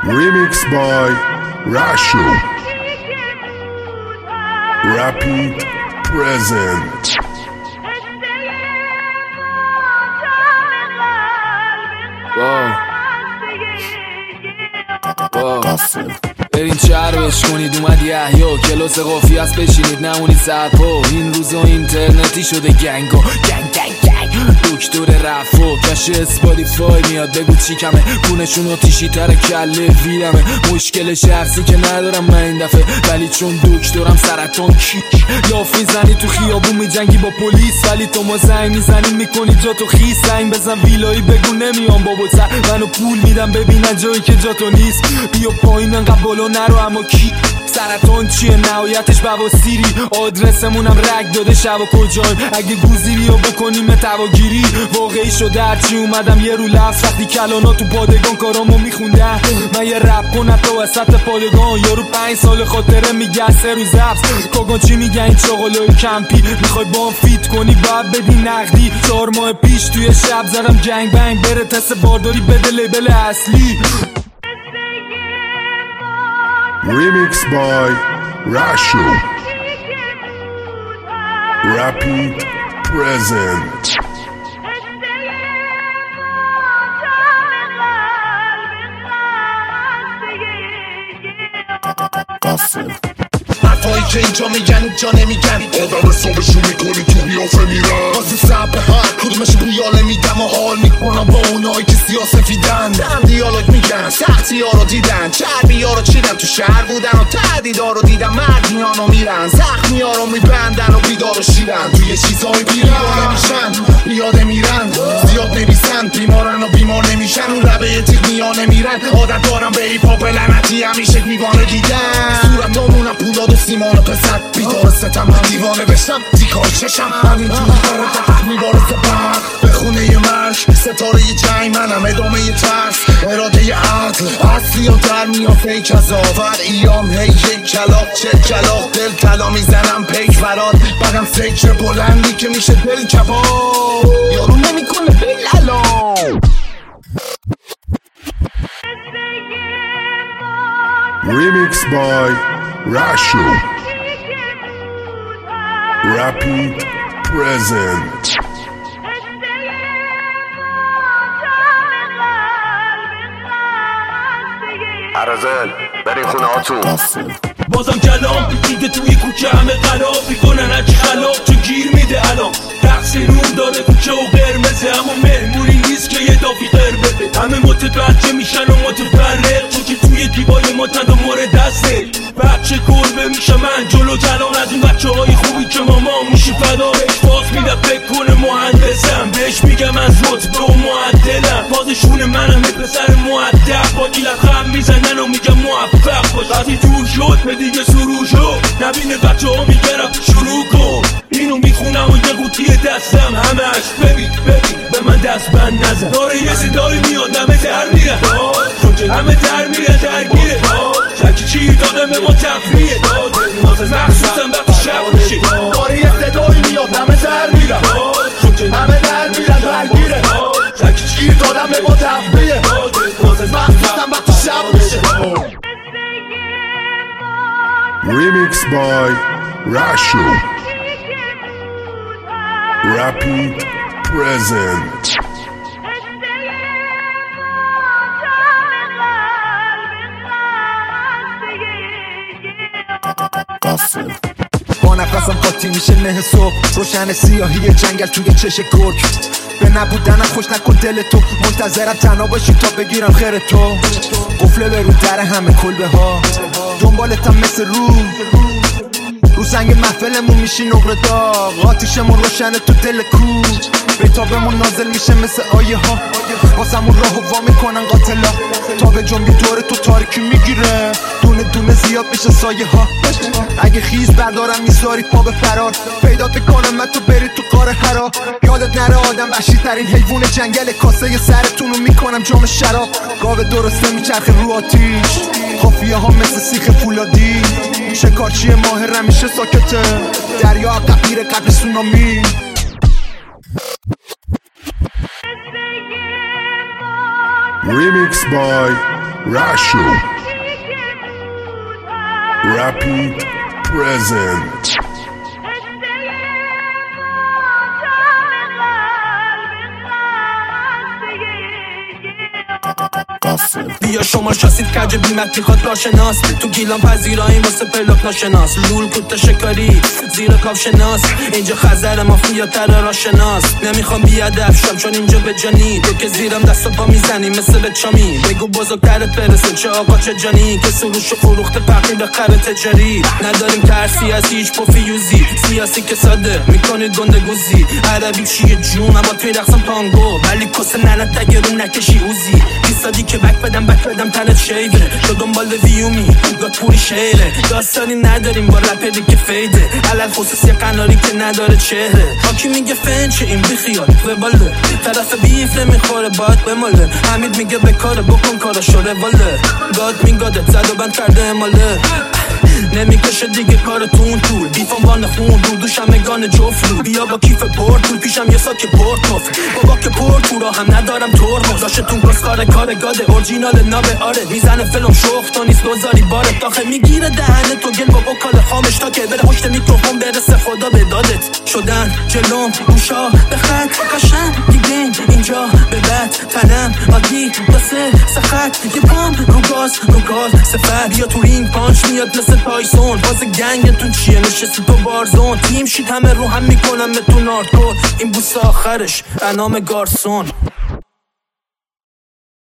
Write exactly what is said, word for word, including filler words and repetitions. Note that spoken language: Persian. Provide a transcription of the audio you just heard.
Remix by Rasho. Rapid present. واو واو برین چربش کنید اومدی احیا کلاس قافی هست بشینید نمونید سرپا این روزا اینترنتی شده گنگا گنگ گنگ گنگ دکتر رفا کش اسپاتیفای میاد بگو چی کمه کونشون آتیشی تر کله ویرمه مشکل شخصی که ندارم من این دفعه ولی چون دکترم سرطان کیک لاف میزنی تو خیابون میجنگی با پلیس ولی تو ما زنگ میزنی میکنی جا تو خیس زنگ بزن ویلایی بگو نمیام بابا سر منو پول میدم ببینن جایی که جا تو نیست بیا پایین انقدر بالا نرو اما کی سرطان چیه نهایتش بواسیری آدرسمونم رگ داده شب و کجایم اگه گوزیری رو بکنیم تواگیری واقعی شده هرچی اومدم یه رو لفظ وقتی کلانا تو پادگان کارامو میخوندم من یه رپ کنم تو وسط پادگان یارو پنج سال خاطره میگه سه روز حبس کاگان چی میگه این چاقالای کمپی میخوای با هم فیت کنی باید بدی نقدی چهار ماه پیش توی شب زدم جنگ بنگ بره تست بارداری بده لیبل اصلی Remix by Rasho. Rapid present. حرفایی که اینجا میگن اینجا نمیگن آدم حسابشون میکنی تو قیافه میرن واسه سب هر کدومش ریاله میدم و حال میکنم با اونایی که سیاسفیدن دم دیالوگ میگن سختی ها رو دیدن چربی ها رو چیدن تو شهر بودن و تهدید ها رو دیدن مردی ها رو میرن زخمی ها رو میبندن و بیدار و شیرن توی چیزهای بیریاده میشن بیاده میرن زیاد نویسن بیمارن و بیمار نمیشن اون لبه تیغ میانه میرن عادت دارم به ایپ هاپ لعنتی همیشه دیوانه دیدن صورتامونم پولاد و سیمان و پسر بیدار ستم هم دیوانه بشم تیکای چشم همینجوری داره تحت میبارزه برق به خونه ی مرگ ستاره ی جنگ منم ادامه ی ترس اراده ی عدل اصلی و در میان فیک از آور ایام هی یک کلاق چه کلاق دل کلا میزنم پیک برات بعدم فکر بلندی که میشه دل کباب یارو نمیکنه بلالا Remix by Rasho. Rapid present. عرضل برین خونه هاتون بازم کلام دیده توی کوچه همه قلاب میکنن هرچی خلاب چون گیر میده الان تقصیر روم داره کوچه و قرمزه اما مهمونی نیست که یه دافی قر بده همه متبرچه میشن و متفرق چون که توی دیبای متند و مورد دسته بچه گربه میشه من جلو جلان از اون بچه های خوبی که ماما میشه فدا بهش باز میده فکر کنه مهندسم بهش میگم از رتبه و معدلم بازشون منم پسر مؤدب با گیلت خم میزنن و میگم موفق باش وقتی دور شد به دیگه سرو شد نبینه بچه ها میگرم شروع کن اینو میخونم و یه قوطی دستم همش ببین ببین به من دست بند نزن داره یه صدایی میاد همه در میره چون که همه در میره درگیره شکی چی دادم به ما تفریه مخصوصم وقتی شب میشه داره یه صدایی میاد همه در میره چون که همه در میره درگیره شکی چی دادم به ما تفریه مخصوصم وقتی شب میشه Remix by Rasho. Rapid present. با نفسم قاطی میشه نه صبح روشن سیاهی جنگل توی چش گرگ به نبودنم خوش نکن دل تو منتظرم تنها باشی تا بگیرم خیر تو قفله به رو در همه کلبه ها دنبالتم مثل رو رو سنگ محفلمون میشی نقره داغ آتیشمون روشنه تو دل کو بیتابمون نازل میشه مثل آیه ها واسمون راهو وا میکنن قاتلا تا به جنبی دور تو تاریکی میگیره دونه دونه زیاد میشه سایه ها اگه خیز بردارم میذاری پا به فرار پیدا بکنم من تو بری تو قاره حرا یادت نره آدم وحشی ترین حیوان جنگل کاسه سرتونو میکنم جام شراب گاو درسته میچرخه رو آتیش خافیه ها مثل سیخ فولادی شکارچی ماهر همیشه ساکته دریا قبیر قبل سونامی Remix by Rasho. Rapid present. بیا شما شاسید کج بیمت میخواد راشناس تو گیلان پذیراییم واسه پلاک ناشناس لول کتا شکاری زیر کاف شناس اینجا خزر مافیا تر راشناس نمیخوام بیادب شم چون اینجا به جانی تو که زیرم دست و پا میزنی مثل به چامی بگو بزرگترت برسه چه آقا چه جانی که سروش و فروخت پقی به خر تجاری نداریم ترسی از هیچ پوفیوزی سیاسی که ساده میکنی گنده گوزی عربی چیه جون اما توی رقصم تانگو ولی کس ننت اگه رو نکشی اوزی بیسادی که بک بدم بک بدم تنت شیده تو دنبال ویومی گات پوری شیره داستانی نداریم با رپری که فیده علل خصوصی قناری که نداره چهره آکی میگه فنچه این بیخیال و باله طرف بیف نمیخوره باید بماله حمید میگه بکاره بکن کارا شده واله گاد میگادت زد و بند کرده اماله نمیکشه دیگه کارتون طول بیفان وان خون دو دوشم مگان جفلو بیا با کیف پورت طول پیشم یه ساک پورت کف بابا که پورت تو را هم ندارم تور داشتتون گاز کار کار گاده اورجینال نابه آره میزنه فیلم شخ تو نیست دوزاری باره داخل میگیره دهنه تو گل بابا کال خامش تا که بره پشت میکروفون برسه خدا به دادت شدن جلوم گوشا به خط قشن دیگه اینجا به بد تنم عادی دسته سخت یه پام رو گاز رو گاز سفر بیا تو رینگ پانچ میاد مثل تایسون باز گنگتون چیه نشستی تو بارزون تیم شید همه رو هم میکنم به تو ناردکور این بوس آخرش انام گارسون